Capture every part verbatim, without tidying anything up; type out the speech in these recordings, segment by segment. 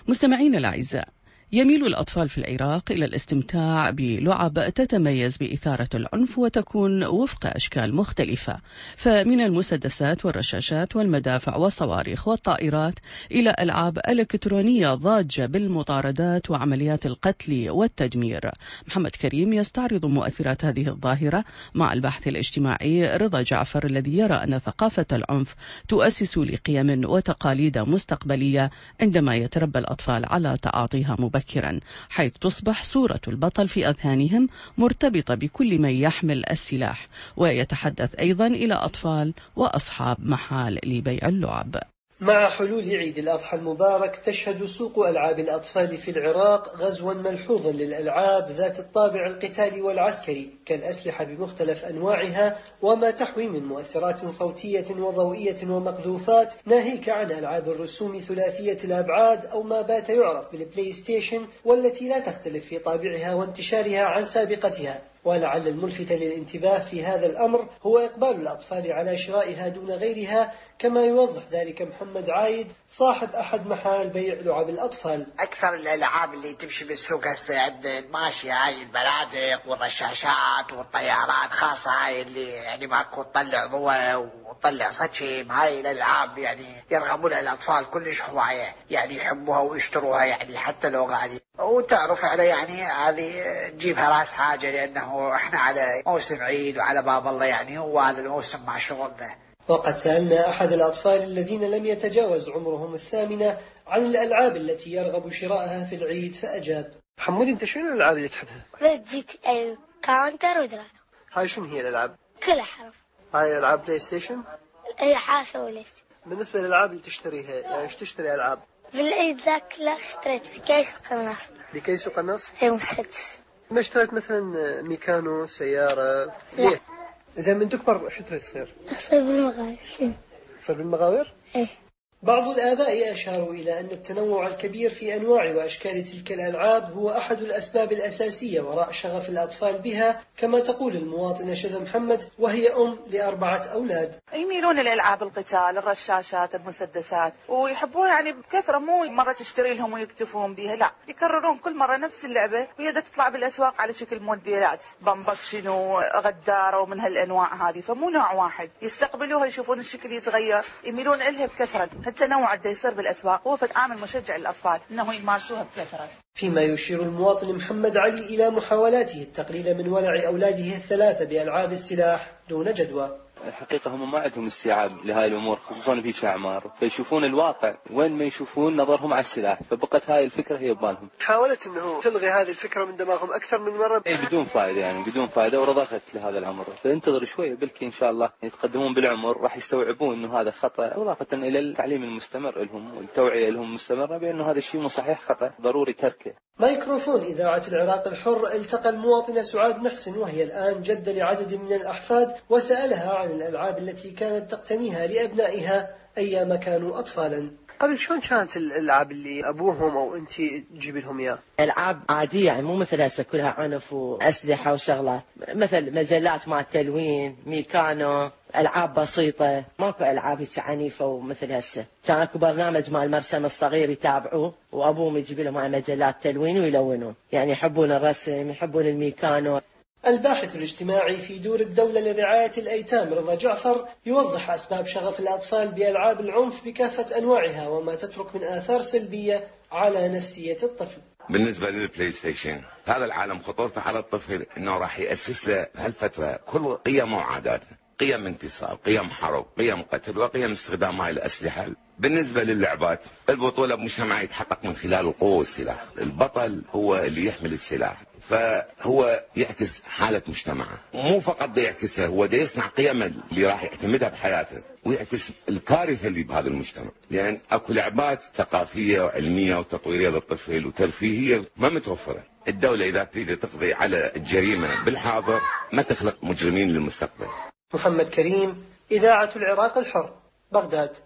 مستمعين الأعزاء، يميل الأطفال في العراق إلى الاستمتاع بلعب تتميز بإثارة العنف وتكون وفق أشكال مختلفة، فمن المسدسات والرشاشات والمدافع والصواريخ والطائرات إلى ألعاب إلكترونية ضاجة بالمطاردات وعمليات القتل والتدمير. محمد كريم يستعرض مؤثرات هذه الظاهرة مع الباحث الاجتماعي رضا جعفر، الذي يرى أن ثقافة العنف تؤسس لقيم وتقاليد مستقبلية عندما يتربى الأطفال على تعاطيها مبكرا، حيث تصبح صورة البطل في أذهانهم مرتبطة بكل من يحمل السلاح. ويتحدث أيضا إلى أطفال وأصحاب محال لبيع اللعب. مع حلول عيد الأضحى المبارك تشهد سوق ألعاب الأطفال في العراق غزوا ملحوظا للألعاب ذات الطابع القتالي والعسكري كالأسلحة بمختلف أنواعها وما تحوي من مؤثرات صوتية وضوئية ومقذوفات، ناهيك عن ألعاب الرسوم ثلاثية الأبعاد أو ما بات يعرف بالبلاي ستيشن، والتي لا تختلف في طابعها وانتشارها عن سابقتها. ولعل الملفت للانتباه في هذا الأمر هو إقبال الأطفال على شرائها دون غيرها، كما يوضح ذلك محمد عايد صاحب أحد محال بيع لعب الأطفال. أكثر الألعاب اللي تمشي بالسوق هسه عندنا ماشية هاي البنادق والرشاشات والطيارات، خاصة هاي اللي يعني ماكو تطلع ضوء وتطلع سكيم. هاي الألعاب يعني يرغبونها الأطفال كلش هواية، يعني يحبوها ويشتروها يعني حتى لو غالية. وتعرف على يعني هذه تجيبها راس حاجة، لأنه احنا على موسم عيد وعلى باب الله، يعني هو هذا الموسم مع شغلنا. وقد سألنا أحد الأطفال الذين لم يتجاوز عمرهم الثامنة عن الألعاب التي يرغب شراءها في العيد فأجاب. حمود، أنت شنو الألعاب اللي تحبها؟ جي تي اي كاونتر ودراجون. هاي شنو هي الألعاب؟ كلها حرف. هاي ألعاب بلاي ستيشن؟ اي حاشا وليست. بالنسبة للألعاب اللي تشتريها، يعني ايش تشتري ألعاب؟ في العيد ذاك لا اشتريت بكيس وقناص. بكيس وقناص؟ اي مسدس. ما اشتريت مثلا ميكانو سيارة؟ ليه؟ زين من تكبر شو تريد تصير؟ أصير بالمغاير. شنو؟ تصير بالمغاوير؟ ايه. بعض الآباء أشاروا إلى أن التنوع الكبير في أنواع وأشكال تلك الألعاب هو أحد الأسباب الأساسية وراء شغف الأطفال بها، كما تقول المواطنة شذى محمد وهي أم لأربعة أولاد. يميلون الألعاب القتال، الرشاشات، المسدسات، ويحبون يعني بكثرة، مو مرة تشتري لهم ويكتفون بها، لا يكررون كل مرة نفس اللعبة، وهي تطلع بالأسواق على شكل موديلات، بامبك شنو، غدارة ومن هالأنواع هذه، فمو نوع واحد. يستقبلوها يشوفون الشكل يتغير، يميلون إلها بكثرة. التنوع ده يصير بالأسواق هو عامل مشجع للأطفال أنه يمارسوها بكثرة. فيما يشير المواطن محمد علي إلى محاولاته التقليل من ولع أولاده الثلاثة بألعاب السلاح دون جدوى. الحقيقة هم ما عندهم استيعاب لهاي الأمور، خصوصا في الأعمار، فيشوفون الواقع وين ما يشوفون نظرهم على السلاح، فبقت هاي الفكرة هي ببالهم. حاولت أنه تلغي هذه الفكرة من دماغهم أكثر من مرة؟ إيه بدون فائدة، يعني بدون فائدة، ورضخت لهذا العمر. فانتظر شوية بلكي إن شاء الله يتقدمون بالعمر راح يستوعبون إنه هذا خطأ، إضافة إلى التعليم المستمر لهم والتوعية لهم المستمرة بأنه هذا الشيء مو صحيح، خطأ ضروري تركه. ميكروفون إذاعة العراق الحر التقى المواطنة سعاد محسن وهي الآن جدة لعدد من الأحفاد، وسألها عن الألعاب التي كانت تقتنيها لأبنائها أيام كانوا أطفالا. قبل شلون كانت الألعاب اللي أبوهم أو أنت تجيب لهم إياه؟ ألعاب عادية، يعني مو مثل هسه كلها عنف وأسلحة وشغلات، مثل مجلات مال تلوين، ميكانو، ألعاب بسيطة، ماكو ألعاب هيك عنيفة ومثل هسه. كان اكو برنامج مال المرسم الصغير يتابعوه، وأبوهم يجيب لهم هاي مجلات تلوين ويلونون، يعني يحبون الرسم، يحبون الميكانو. الباحث الاجتماعي في دور الدولة لرعاية الأيتام رضا جعفر يوضح أسباب شغف الأطفال بألعاب العنف بكافة أنواعها وما تترك من آثار سلبية على نفسية الطفل. بالنسبة للبلاي ستيشن، هذا العالم خطورته على الطفل انه راح يأسس له هالفترة كل قيم وعاداته، قيم انتصار، قيم حرب، قيم قتل، وقيم استخدام هاي الأسلحة. بالنسبة للعبات، البطولة بمجتمع يتحقق من خلال القوة والسلاح، البطل هو اللي يحمل السلاح، فهو يعكس حالة مجتمعه، مو فقط دا يعكسها، هو دا يصنع قيم اللي راح يعتمدها بحياته، ويعكس الكارثة اللي بهذا المجتمع، لأن يعني أكو لعبات ثقافية وعلمية وتطويرية للطفل وترفيهية ما متوفرة. الدولة إذا تريد تقضي على الجريمة بالحاضر ما تخلق مجرمين للمستقبل. محمد كريم، إذاعة العراق الحر، بغداد.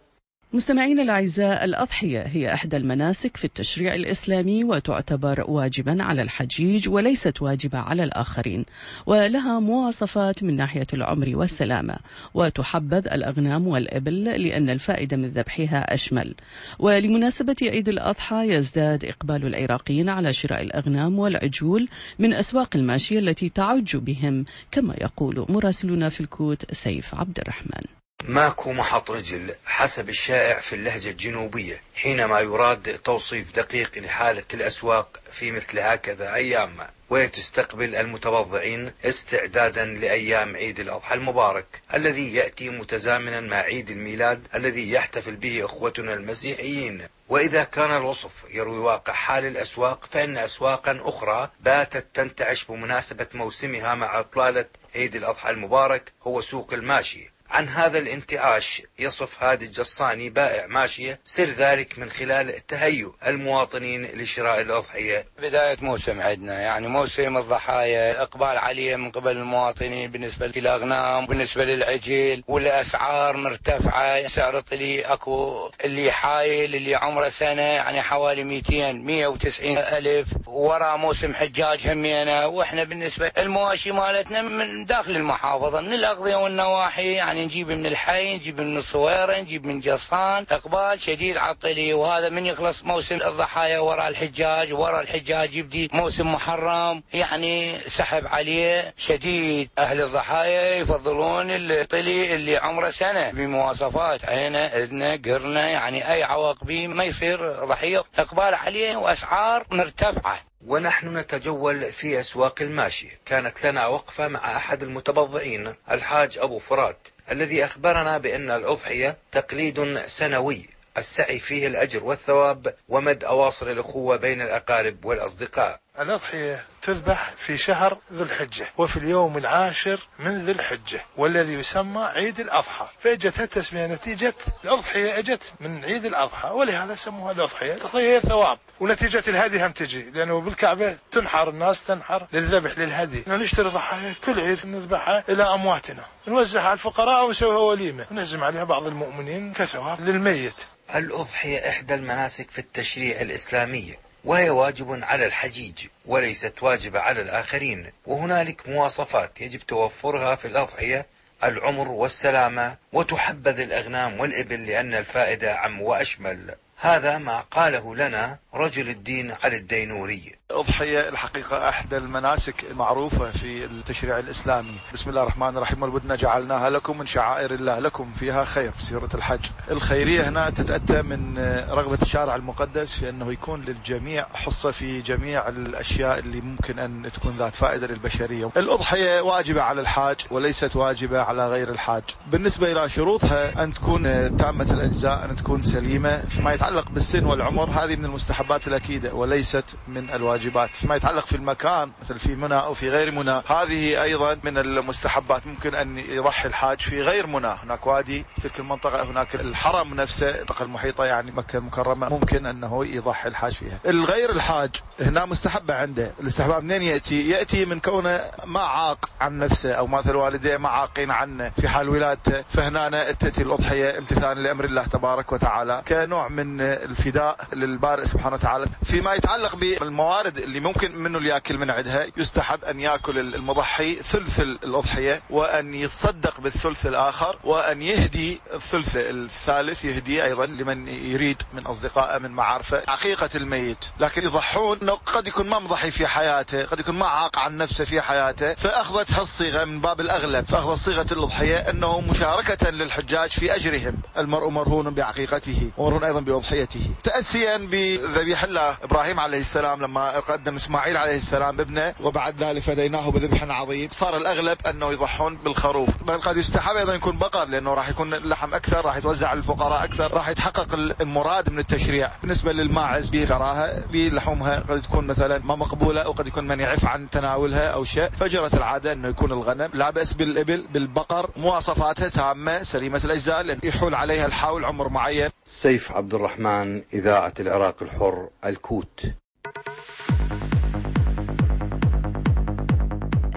مستمعين الأعزاء، الأضحية هي إحدى المناسك في التشريع الإسلامي وتعتبر واجبا على الحجيج وليست واجبة على الآخرين، ولها مواصفات من ناحية العمر والسلامة، وتحبذ الأغنام والإبل لأن الفائدة من ذبحها أشمل. ولمناسبة عيد الأضحى يزداد إقبال العراقيين على شراء الأغنام والعجول من أسواق الماشية التي تعج بهم، كما يقول مراسلنا في الكوت سيف عبد الرحمن. ماكو محط رجل حسب الشائع في اللهجة الجنوبية حينما يراد توصيف دقيق لحالة الأسواق في مثل هكذا أيام، وتستقبل المتبضعين استعدادا لأيام عيد الأضحى المبارك الذي يأتي متزامنا مع عيد الميلاد الذي يحتفل به أخوتنا المسيحيين. وإذا كان الوصف يروي واقع حال الأسواق، فإن أسواقا أخرى باتت تنتعش بمناسبة موسمها مع إطلالة عيد الأضحى المبارك هو سوق الماشية. عن هذا الانتعاش يصف هادي الجصاني بائع ماشية سر ذلك من خلال تهيؤ المواطنين لشراء الأضحية. بداية موسم عندنا، يعني موسم الضحايا، إقبال عليه من قبل المواطنين بالنسبة للأغنام، بالنسبة للعجل، والأسعار مرتفعة. سعر طلي أكو اللي حايل اللي عمره سنة يعني حوالي مئتين مئة وتسعين ألف، وراء موسم حجاج همينا. وإحنا بالنسبة المواشي مالتنا من داخل المحافظة من الأغذية والنواحي، يعني نجيب من الحي، نجيب من الصويرة، نجيب من جصان. إقبال شديد عطلي، وهذا من يخلص موسم الضحايا وراء الحجاج، وراء الحجاج يبدي موسم محرم، يعني سحب عليه شديد. أهل الضحايا يفضلون الطلي اللي عمره سنة بمواصفات عينه إذنه قرنه، يعني أي عواقبه ما يصير ضحية. إقبال عليه وأسعار مرتفعة. ونحن نتجول في أسواق الماشية، كانت لنا وقفة مع أحد المتبضعين الحاج أبو فرات الذي أخبرنا بأن الأضحية تقليد سنوي السعي فيه الأجر والثواب ومد أواصر الأخوة بين الأقارب والأصدقاء. الأضحية تذبح في شهر ذو الحجة وفي اليوم العاشر من ذو الحجة والذي يسمى عيد الأضحى، فإجت التسمية نتيجة الأضحية اجت من عيد الأضحى ولهذا سموها الأضحية. الأضحية هي ثواب، ونتيجة الهدي هم تجي، لأنه بالكعبة تنحر، الناس تنحر للذبح للهدي. نشتري ضحايا كل عيد نذبحها إلى أمواتنا، نوزعها على الفقراء ونسويها وليمة ونعزم عليها بعض المؤمنين كثواب للميت. الأضحية إحدى المناسك في التشريع الإسلامي، وهي واجب على الحجيج وليست واجبة على الآخرين. وهنالك مواصفات يجب توفرها في الأضحية: العمر والسلامة، وتحبذ الأغنام والإبل لأن الفائدة عم وأشمل. هذا ما قاله لنا رجل الدين علي الدينوري. الأضحية الحقيقة أحدى المناسك المعروفة في التشريع الإسلامي. بسم الله الرحمن الرحيم. والبدن جعلناها لكم من شعائر الله لكم فيها خير، في سورة الحج. الخيرية هنا تتأتى من رغبة الشارع المقدس في أنه يكون للجميع حصة في جميع الأشياء اللي ممكن أن تكون ذات فائدة للبشرية. الأضحية واجبة على الحاج وليست واجبة على غير الحاج. بالنسبة إلى شروطها أن تكون تامة الأجزاء، أن تكون سليمة. فيما يتعلق بالسن والعمر هذه من المستحبات الأكيدة وليست من الواجبات. فيما يتعلق في المكان مثل في منى أو في غير منى هذه أيضا من المستحبات. ممكن أن يضحي الحاج في غير منى، هناك وادي تلك المنطقة، هناك الحرم نفسه، المنطقة المحيطة يعني مكة المكرمة، ممكن أنه يضحي الحاج فيها. الغير الحاج هنا مستحبة عنده. الاستحباب منين يأتي؟ يأتي من كونه ما عاق عن نفسه، أو مثل والديه ما عاقين عنه في حال ولادته، فهنا تأتي الأضحية امتثالا لأمر الله تبارك وتعالى كنوع من الفداء للبارئ سبحانه وتعالى. فيما يتعلق بالموارد اللي ممكن منه اللي ياكل من عندها، يستحب أن يأكل المضحي ثلث الأضحية، وأن يتصدق بالثلث الآخر، وأن يهدي الثلث الثالث، يهدي أيضا لمن يريد من أصدقائه من معارفه حقيقة الميت. لكن يضحون أنه قد يكون ما مضحي في حياته، قد يكون ما عاق عن نفسه في حياته، فأخذت هالصيغة من باب الأغلب، فأخذت صيغة الأضحية أنه مشاركة للحجاج في أجرهم. المرء مرهون بعقيقته ومرهون أيضا بأضحيته، تأسيا بذبيح الله إبراهيم عليه السلام لما قدم إسماعيل عليه السلام بابنه، وبعد ذلك فديناه بذبح عظيم. صار الأغلب أنه يضحون بالخروف، بل قد يستحب أيضا يكون بقر، لأنه راح يكون اللحم أكثر، راح يتوزع على الفقراء أكثر، راح يتحقق المراد من التشريع. بالنسبة للماعز بكراهة بلحومها، قد تكون مثلا ما مقبولة، وقد يكون من يعف عن تناولها أو شيء، فجرت العادة أنه يكون الغنم. لا بأس بالإبل بالبقر، مواصفاتها تامة سليمة الأجزاء، لأن يحول عليها الحول عمر معين. سيف عبد الرحمن، إذاعة العراق الحر، الكوت.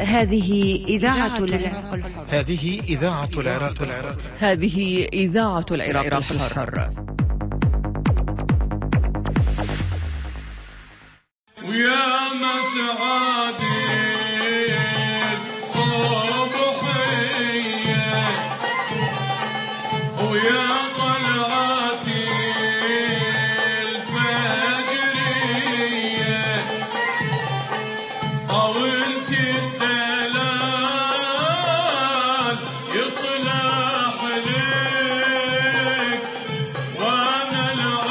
هذه إذاعة العراق الحر. هذه إذاعة العراق الحر. هذه إذاعة العراق الحر. ويا مسعادي خوف حية ويا قلعتي الفجرية أو انت الدلال يصلح لك وانا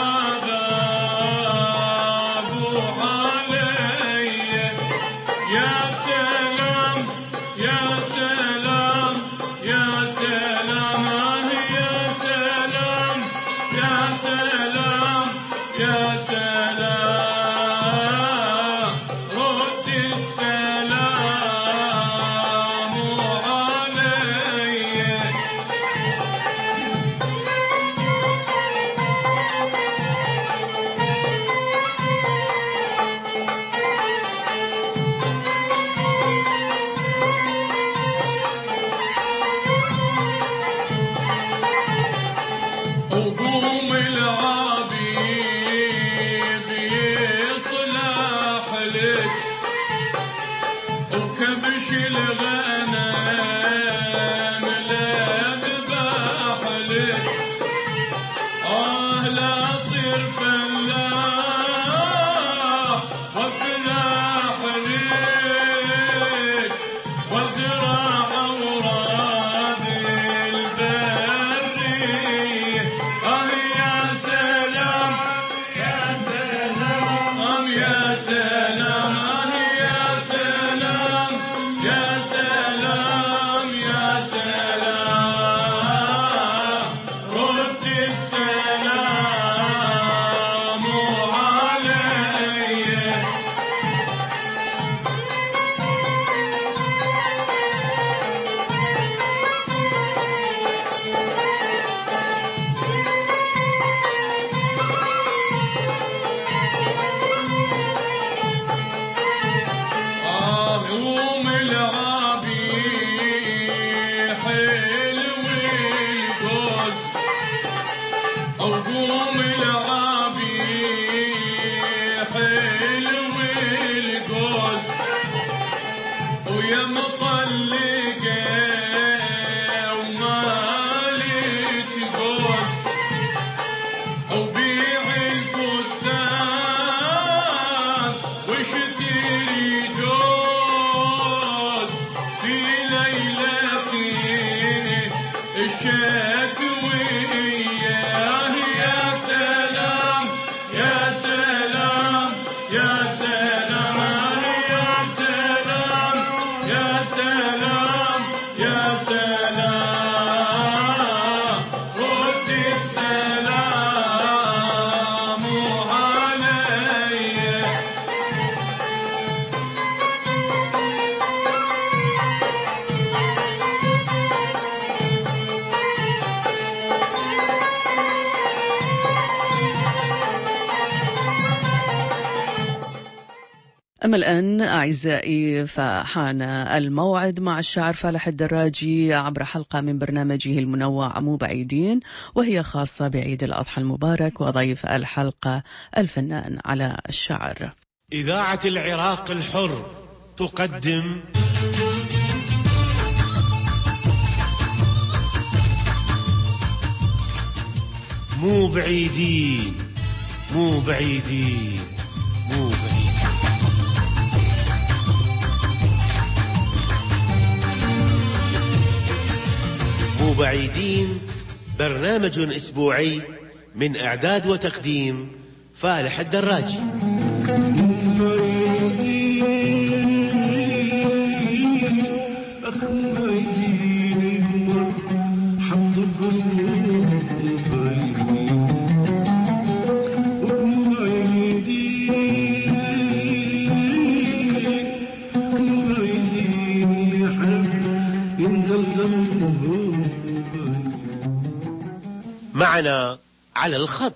العذاب علي. يا سلام يا سلام يا سلام يا سلام يا سلام يا سلام رد السلام علي. وقوم العبيد يصلح لك وكبش الغنم لا ذبح لك. آه لا صير فلاح وافلاح لك وازرع أوراد البرية. آه يا سلام يا سلام يا سلام آه يا سلام يا سلام يا سلام رد السلام علي. آه يوم العبي حلو الجوز أو قوم العبي حلو الجوز ويا مطلقة ومالك جوز أو بيع الفستان واشتري جوز في ليلتي الشتوية. يا سلام يا سلام يا سلام يا سلام يا سلام يا سلام رد السلام علي. أما الآن أعزائي فحان الموعد مع الشاعر فالح الدراجي عبر حلقة من برنامجه المنوع مو بعيدين، وهي خاصة بعيد الأضحى المبارك، وضيف الحلقة الفنان علاء الشاعر. إذاعة العراق الحر تقدم مو بعيدين مو بعيدين مو بعيدين. مو بعيدين برنامج أسبوعي من إعداد وتقديم فالح الدراجي. معنا على الخط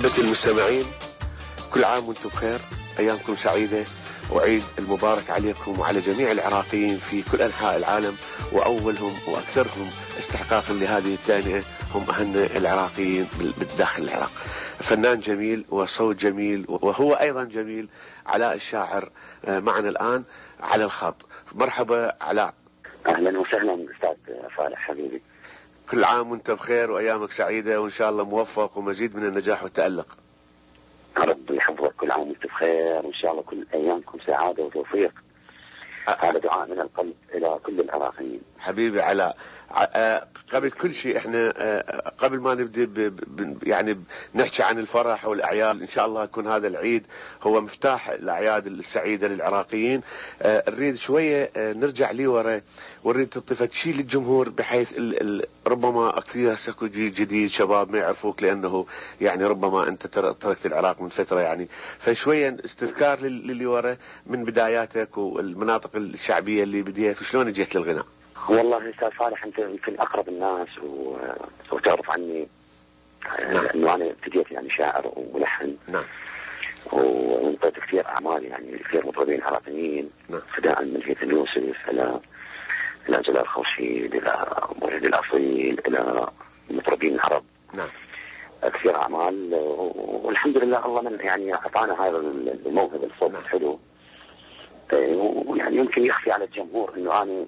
أحبتي المستمعين، كل عام وانتم بخير، أيامكم سعيدة، وعيد المبارك عليكم وعلى جميع العراقيين في كل أنحاء العالم، وأولهم وأكثرهم استحقاقا لهذه التهنئة هم أهلنا العراقيين بالداخل العراق. فنان جميل وصوت جميل وهو أيضا جميل، علاء الشاعر معنا الآن على الخط. مرحبا علاء. أهلا وسهلا أستاذ صالح حبيبي. كل عام وانت بخير وأيامك سعيدة وإن شاء الله موفق ومزيد من النجاح والتألق. ربي يحفظك، كل عام وانت بخير وإن شاء الله كل أيامكم سعادة وتوفيق. هذا دعاء من القلب إلى كل العراقيين. حبيبي علاء، قبل كل شيء احنا قبل ما نبدأ يعني نحكي عن الفرح والأعياد، إن شاء الله يكون هذا العيد هو مفتاح الأعياد السعيدة للعراقيين. نريد شوية نرجع لي ورا ونريد تضيفك شيء للجمهور، بحيث ال ال ربما كثير سكو جيل جديد شباب ما يعرفوك، لأنه يعني ربما أنت تركت العراق من فترة يعني، فشوية استذكار للي ورا من بداياتك والمناطق الشعبية اللي بديت وشلون جيت للغناء. والله أستاذ صالح أنت يمكن أقرب الناس و... وتعرف عني. نعم. لأنه أنا ابتديت يعني شاعر وملحن. نعم. وانطيت كثير أعمال يعني كثير مطربين عراقيين. نعم. ابتداء من هيثم يوسف إلى إلى جلال خورشيد إلى موجد الأصيل إلى المطربين العرب. نعم. كثير أعمال والحمد لله الله من يعني أعطانا هذا الموهبة الصوت نعم. الحلو. ويعني يمكن يخفي على الجمهور إنه أنا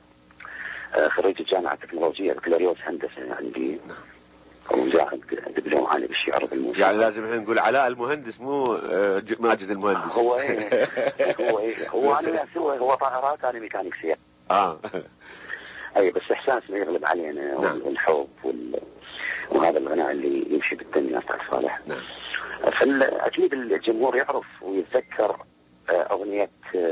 خريج الجامعة التكنولوجية بكالوريوس هندسة يعني دي وزائد دبلوم عالي بالشعر بالموسيقى. يعني لازم احنا نقول علاء المهندس مو ماجد المهندس. هو ايه هو ايه هو انا سوى هو طائرات انا ميكانيك سيارة. اه اي بس احساسنا يغلب علينا. نعم. والحب وال... وهذا الغناء اللي يمشي بالدم يا استاذ صالح. نعم. فاكيد الجمهور يعرف ويتذكر اغنية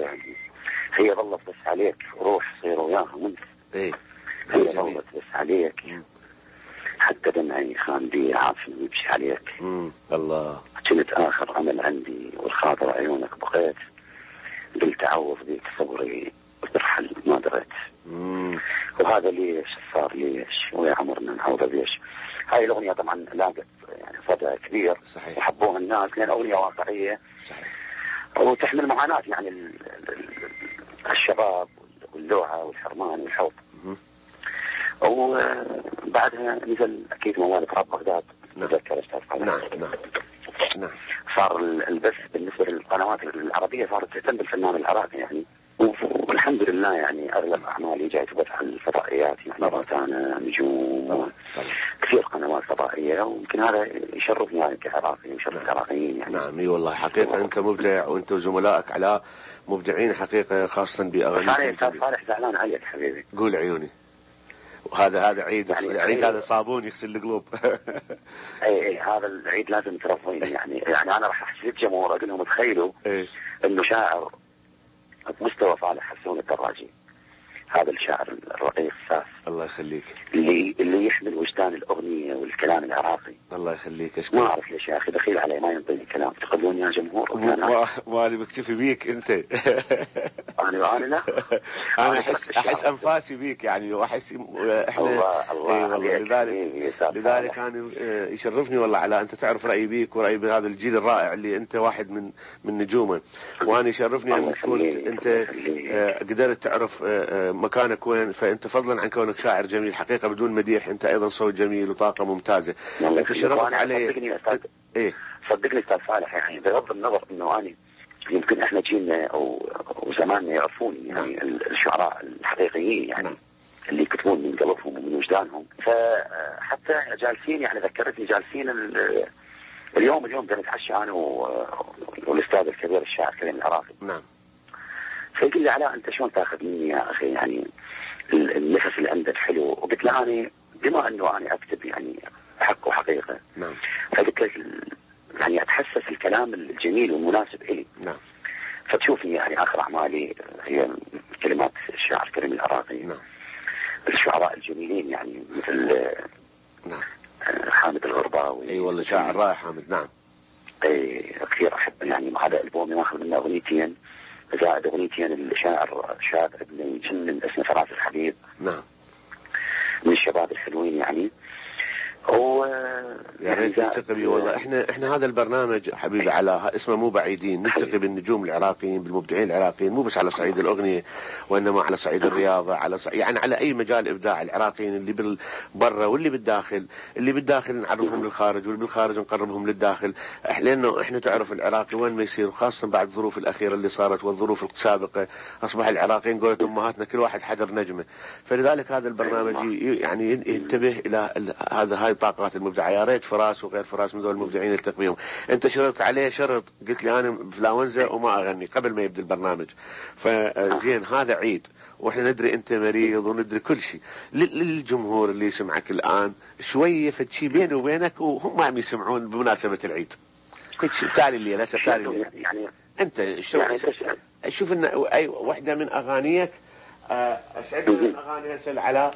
هي ظلت بس عليك روح صير وياها منك. ايه هي ظلت بس عليك مم. حتى دمعي خان بي عافن يمشي عليك. امم الله. كنت اخر امل عندي والخاطر عيونك بقيت، قلت اعوض بيك صبري وترحل ما دريت. امم وهذا ليش صار ليش ويا عمرنا نعوض بيش. هاي الاغنيه طبعا لاقت يعني صدى كبير. صحيح. وحبوها الناس لان اغنيه واقعيه. صحيح. وتحمل معاناه يعني ال ال الشباب واللوعه والحرمان والحب. وبعدها نزل اكيد موال تراب بغداد. نتذكر استاذ نعم نعم نعم. صار البث بالنسبه للقنوات العربيه صارت تهتم بالفنان العراقي يعني، والحمد لله يعني اغلب اعمالي جاي تبث على الفضائيات يعني روتانا نجوم كثير قنوات فضائيه، ويمكن هذا يشرفني يعني كعراقي ويشرف العراقيين يعني. نعم اي والله حقيقه انت مبدع وانت وزملائك علاء مبدعين حقيقه، خاصه باغانيك. صالح صالح زعلان عليك حبيبي. قول عيوني. وهذا هذا عيد يعني العيد هذا صابون يغسل القلوب. اي اي هذا العيد لازم ترفضين يعني يعني انا راح احكي للجمهور اقول لهم تخيلوا إيه؟ انه شاعر بمستوى صالح حسون الدراجي، هذا الشاعر الرقيق الساس الله يخليك اللي اللي يحمل وجدان الاغنيه والكلام العراقي. الله يخليك اشكرك. ما اعرف ليش يا اخي دخيل علي ما ينطيني كلام تقولون يا جمهور. ما انا مكتفي بيك انت. انا انا لا انا احس احس انفاسي بيك يعني واحس احنا الله الله لذلك لذلك انا يشرفني والله على انت تعرف رايي بيك ورايي بهذا الجيل الرائع اللي انت واحد من من نجومه، وانا يشرفني ان تكون انت قدرت تعرف مكانك وين، فانت فضلا عن كونك شاعر جميل حقيقه بدون مديح انت ايضا صوت جميل وطاقه ممتازه. انت شرفت علي. صدقني استاذ ايه صدقني استاذ صالح يعني بغض النظر انه انا يمكن احنا جيلنا او وزماننا يعرفوني يعني الشعراء الحقيقيين يعني م. اللي يكتبون من قلبهم ومن وجدانهم، فحتى جالسين يعني ذكرتني جالسين اليوم اليوم بنتعشى انا والاستاذ الكبير الشاعر كريم العراقي. نعم. فيقول لي علاء انت شلون تاخذ مني يا اخي يعني النفس اللي عندك حلو، وقلت له انا بما انه انا اكتب يعني حق وحقيقه. نعم. فقلت له يعني اتحسس الكلام الجميل والمناسب الي. نعم. فتشوفني يعني اخر اعمالي هي كلمات الشاعر كريم العراقي. نعم. الشعراء الجميلين يعني مثل نعم حامد الغرباوي. اي والله شاعر رائع حامد. نعم. اي كثير احب يعني هذا البومي ماخذ منه اغنيتين زائد اغنيتين الشاعر شاب ابن جنن اسمه فراس الحبيب. نعم. من الشباب الحلوين يعني. و و يا ريت نلتقي بيه والله. احنا احنا هذا البرنامج حبيبي علاء اسمه مو بعيدين، نلتقي بالنجوم العراقيين بالمبدعين العراقيين، مو بس على صعيد الاغنيه وانما على صعيد الرياضه، على صعيد يعني على اي مجال ابداع العراقيين اللي بالبرا واللي بالداخل، اللي بالداخل نعرفهم للخارج واللي بالخارج نقربهم للداخل، لانه احنا تعرف العراقي وين ما يصير، خاصه بعد الظروف الاخيره اللي صارت والظروف السابقه اصبح العراقيين قولت امهاتنا كل واحد حجر نجمه، فلذلك هذا البرنامج يعني ينتبه الى هذا هاي الطاقات المبدعه. يا ريت فراس وغير فراس من ذول المبدعين يلتقي بهم. انت شرطت عليه شرط قلت لي انا بفلاونزا وما اغني قبل ما يبدا البرنامج، فزين هذا عيد واحنا ندري انت مريض وندري كل شيء. للجمهور اللي يسمعك الان شويه فشي بيني وبينك وهم عم يسمعون بمناسبه العيد كل شيء تالي اللي لا تالي يعني انت شو يعني شوف ان اي واحده من اغانيك اشعر من اغاني اسال على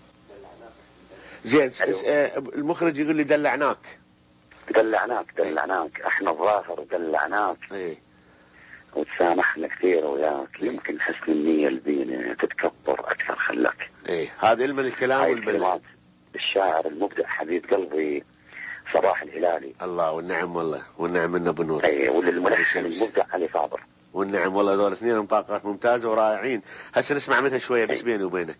زين المخرج يقول لي دلعناك دلعناك دلعناك احنا الظاهر دلعناك ايه وتسامحنا كثير وياك، يمكن حسن النية البينة تتكبر اكثر خلاك. ايه هذا علم الكلام والبلاد. الشاعر المبدع حبيب قلبي صباح الهلالي. الله والنعم والله والنعم منه بنور. ايه وللملحن المبدع علي فاضل. والنعم والله دول اثنين طاقات ممتازة ورائعين. هسه نسمع منها شوية بس بيني وبينك.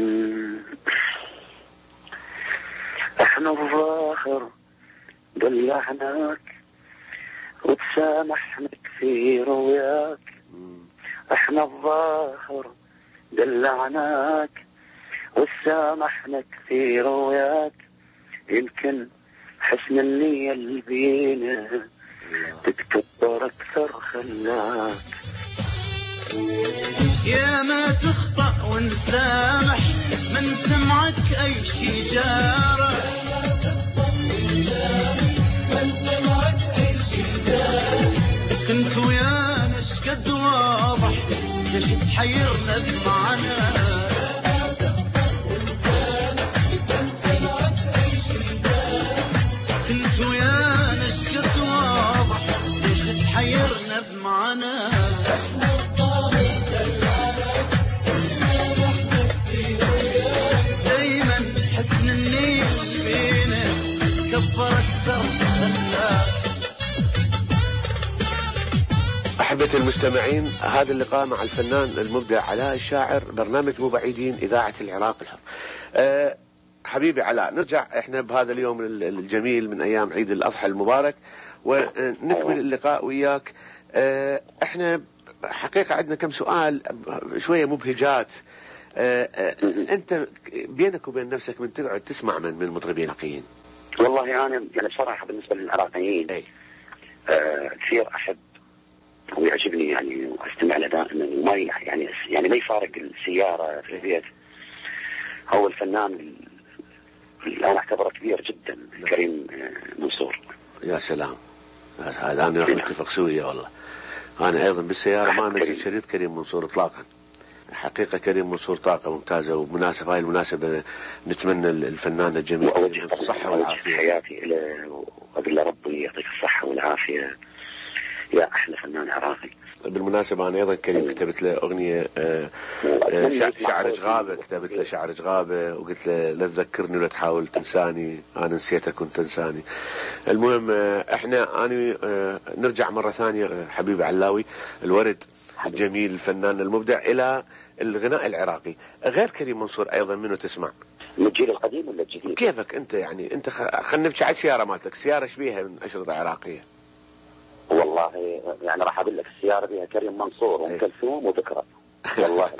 احنا الظاهر دلعناك وتسامحنا كثير وياك، احنا الظاهر دلعناك وتسامحنا كثير وياك، يمكن حسن النية اللي بينا تتكبر اكثر خلاك. يا ما تخطأ ونسامح من سمعك اي شي جارح، من سمعك اي شي جارح، كنت ويانا شقد واضح ليش تحيرنا بمعنى. من سمعك اي شي جارح، كنت ويانا شقد واضح ليش تحيرنا بمعنى. حسن النيل بينا كبر اكثر خلاك. أحبة المستمعين، هذا اللقاء مع الفنان المبدع علاء الشاعر، برنامج مو بعيدين إذاعة العراق الحر. أه حبيبي علاء، نرجع احنا بهذا اليوم الجميل من أيام عيد الأضحى المبارك ونكمل اللقاء وياك. أه احنا حقيقة عندنا كم سؤال شوية مبهجات. آه آه انت بينك وبين نفسك من تقعد تسمع من من المطربين العراقيين؟ والله انا يعني, يعني بصراحه بالنسبه للعراقيين اي آه كثير احب ويعجبني يعني واستمع له دائما، وما يعني يعني ما يفارق السياره في البيت. هو الفنان اللي انا اعتبره كبير جدا كريم آه منصور. يا سلام، هذا انا نتفق سويا والله. انا ايضا بالسياره ما انزل شريط كريم منصور اطلاقا. حقيقة كريم منصور طاقة ممتازة ومناسبة. هاي المناسبة نتمنى الفنان الجميل الصحة والعافية. حياتي إلى وأقول له ربي يعطيك الصحة والعافية يا أحلى فنان عراقي. بالمناسبة أنا أيضا كريم كتبت له أغنية آه آه شعرج غابة، كتبت له شعرج غابة وقلت له لا تذكرني ولا تحاول تنساني، أنا نسيتك كنت تنساني. المهم آه إحنا أنا آه نرجع مرة ثانية حبيبي علاوي الورد الجميل الفنان المبدع إلى الغناء العراقي. غير كريم منصور أيضا منه تسمع؟ من الجيل القديم ولا الجديد؟ كيفك أنت يعني أنت خلينا نبكي على السيارة مالتك، سيارة شبيها من أشرطة عراقية؟ والله يعني راح أقول لك السيارة بها كريم منصور وأم كلثوم وذكرى. والله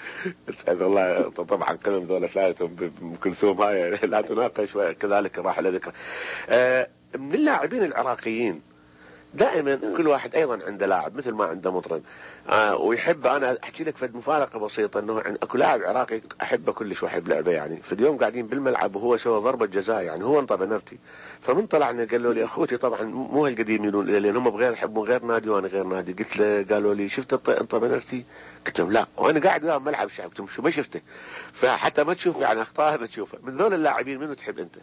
والله طبعا كلهم ذولا ثلاثتهم بأم كلثوم هاي لا تناقش، وكذلك راح لذكرى. آه من اللاعبين العراقيين دائما كل واحد ايضا عنده لاعب مثل ما عنده مطرب آه ويحب. انا احكي لك فد مفارقه بسيطه انه اكو لاعب عراقي احبه كلش واحب لعبه يعني. في اليوم قاعدين بالملعب وهو سوى ضربه جزاء يعني هو انطى بنرتي، فمن طلعنا قالوا لي اخوتي طبعا مو هالقديم يقولون لان هم بغير يحبون غير نادي وانا غير نادي. قلت له قالوا لي شفت انطى بنرتي؟ قلت لهم لا، وانا قاعد وياهم ملعب الشعب قلت لهم شو ما شفته، فحتى ما تشوف يعني اخطاء ما تشوفه. من ذول اللاعبين منو تحب انت؟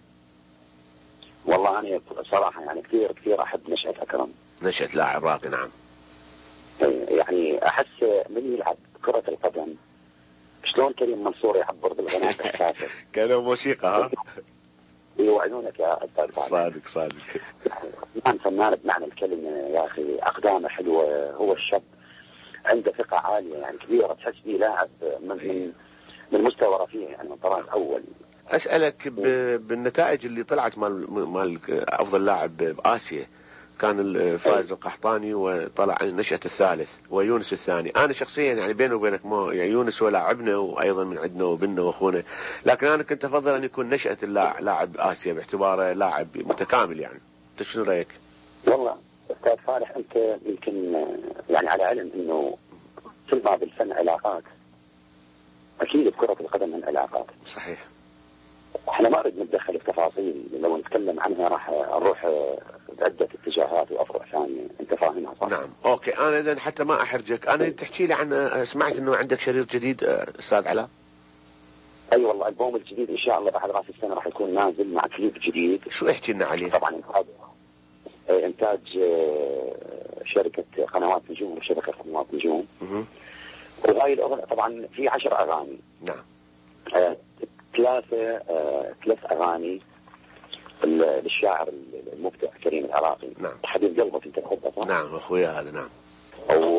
والله انا صراحه يعني كثير كثير احب نشأة أكرم. نشأة لاعب راقي نعم. يعني احس من يلعب كرة القدم شلون كريم منصور يعبر بالغناء الخاص. كانوا موسيقى ها؟ ايوه عيونك يا أستاذ فالح. صادق صادق. فنان فنان بمعنى الكلمة يا أخي، أقدامه حلوة، هو الشاب عنده ثقة عالية يعني كبيرة، تحس فيه لاعب من من من مستوى رفيع يعني من طراز أول. أسألك بالنتائج اللي طلعت مال مال أفضل لاعب بآسيا، كان الفائز القحطاني وطلع النشأة الثالث ويونس الثاني. أنا شخصيا يعني بيني وبينك ما يعني يونس هو لاعبنا وأيضا من عندنا وبنا وأخونا، لكن أنا كنت أفضل أن يكون نشأة اللاعب آسيا باعتباره لاعب متكامل. يعني أنت شنو رأيك؟ والله أستاذ فالح أنت يمكن يعني على علم إنه كل ما بالفن علاقات، أكيد بكرة القدم من علاقات. صحيح. احنا ما نريد نتدخل في تفاصيل، لو نتكلم عنها راح نروح بعدة اتجاهات وافرع ثانيه، انت فاهمها صح؟ نعم، اوكي. انا اذا حتى ما احرجك، انا تحكي لي عن، سمعت انه عندك شريط جديد استاذ علاء؟ اي أيوة والله، البوم الجديد ان شاء الله بعد راس السنه راح يكون نازل مع كليب جديد. شو احكي لنا عليه؟ طبعا انتاج انتاج شركه قنوات نجوم وشبكه قنوات نجوم. وهاي الاغنيه طبعا في عشر اغاني. نعم. آه ثلاثة آه، ثلاث أغاني للشاعر المبدع كريم العراقي. نعم. حبيب قلبك أنت تحبه صح؟ نعم أخويا هذا. نعم. و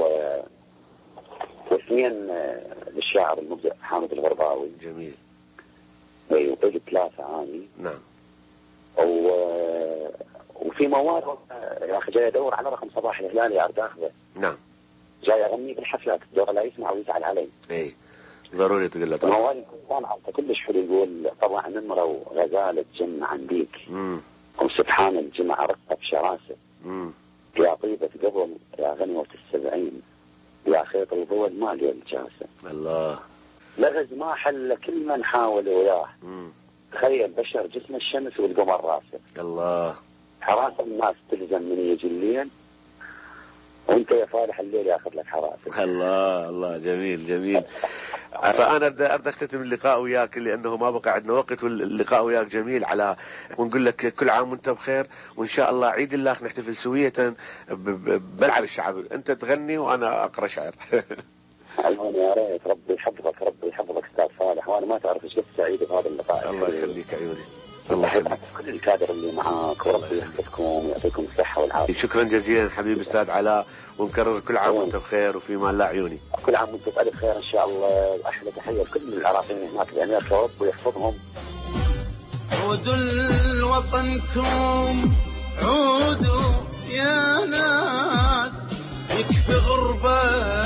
واثنين آه، للشاعر المبدع حامد الغرباوي. جميل. أيوة ثلاثة أغاني. نعم. و... وفي مواد يا أخي جاي أدور على رقم صباح الهلال يا أرد أخذه. نعم. جاي أغني بالحفلات الدور لا يسمع ويزعل علي. إيه. ضروري تقول له طبعا. موالي كان كلش حلو، يقول طبعا نمرة وغزالة جمع عنديك. امم وسبحان الجمع رقب شراسة. امم يا طيبة قبل يا غنوة السبعين يا خيط الضوء ما لي الجاسة. الله. لغز ما حل كل من حاول وياه. امم تخيل بشر جسم الشمس والقمر راسه. الله. حراسة الناس تلزم من يجي الليل وانت يا فالح الليل ياخذ لك حراسة. الله الله جميل جميل. فأنا أرد أرد أختتم اللقاء وياك لأنه ما بقى عندنا وقت، واللقاء وياك جميل على ونقول لك كل عام وأنت بخير، وإن شاء الله عيد الله نحتفل سوية بملعب الشعب، أنت تغني وأنا أقرأ شعر. الله يا ريت، ربي يحفظك ربي يحفظك أستاذ صالح، وأنا ما تعرف إيش قد سعيد بهذا اللقاء. الله يخليك عيوني. الله يحفظك كل الكادر اللي معاك، وربي يحفظكم ويعطيكم الصحة والعافية. شكرا جزيلا حبيبي أستاذ علاء، ونكرر كل عام وانت بخير وفي مان لا عيوني. كل عام وانت بألف خير ان شاء الله. احلى تحيه لكل العراقيين هناك بامريكا، رب ويحفظهم. عودوا لوطنكم عودوا يا ناس، يكفي غربه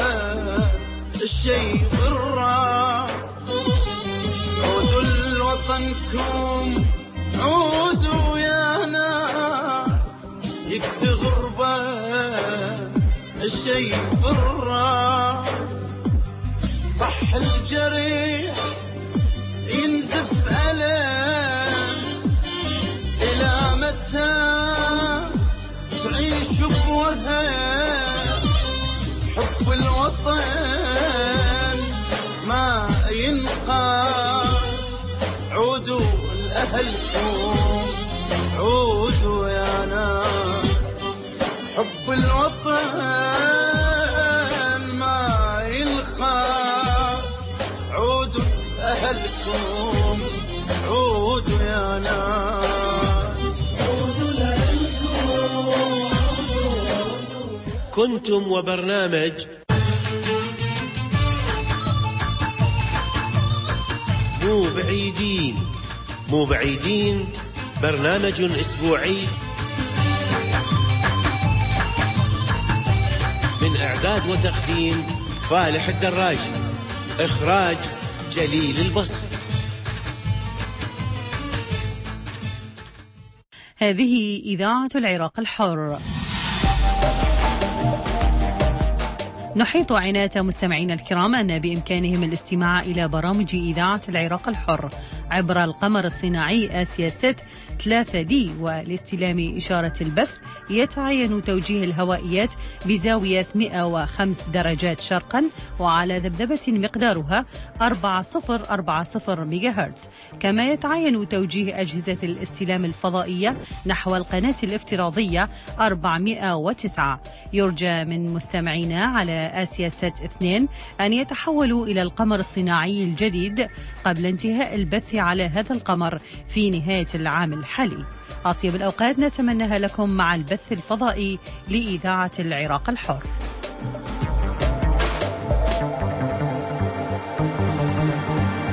الشي بالراس. عودوا لوطنكم عودوا يا ناس، يكفي غربه الشي بالراس. صح الجريح ينزف ألم، إلى متى تعيش بوهن؟ حب الوطن ما ينقاس. عودوا لأهلكم عودوا يا ناس، حب الوطن ما ينقاس. عودوا أهلكم عودوا يا ناس، عودوا لأهلكم. كنتم وبرنامج مو بعيدين. مو بعيدين برنامج أسبوعي من إعداد وتقديم فالح الدراجي، إخراج جليل البصري. هذه إذاعة العراق الحر. نحيط عناية مستمعينا الكرام أن بإمكانهم الاستماع إلى برامج إذاعة العراق الحر عبر القمر الصناعي آسيا ست ثلاثة دي، والاستلام إشارة البث يتعين توجيه الهوائيات بزاوية مئة وخمس درجات شرقا، وعلى ذبذبة مقدارها أربعة صفر أربعة صفر ميجا هرتز. كما يتعين توجيه أجهزة الاستلام الفضائية نحو القناة الافتراضية أربعمئة وتسعة. يرجى من مستمعينا على آسيا ست اثنين أن يتحولوا إلى القمر الصناعي الجديد قبل انتهاء البث على هذا القمر في نهاية العام الحالي. أطيب الأوقات نتمناها لكم مع البث الفضائي لإذاعة العراق الحر.